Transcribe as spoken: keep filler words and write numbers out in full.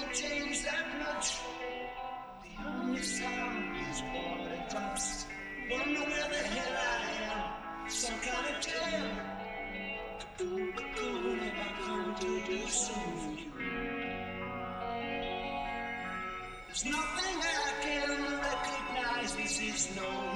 change that much. The only sound is water drops. Wonder where the hell I am. Some kind of jam. Cool, cool, have I come to do something for you? There's nothing I can recognize. This is no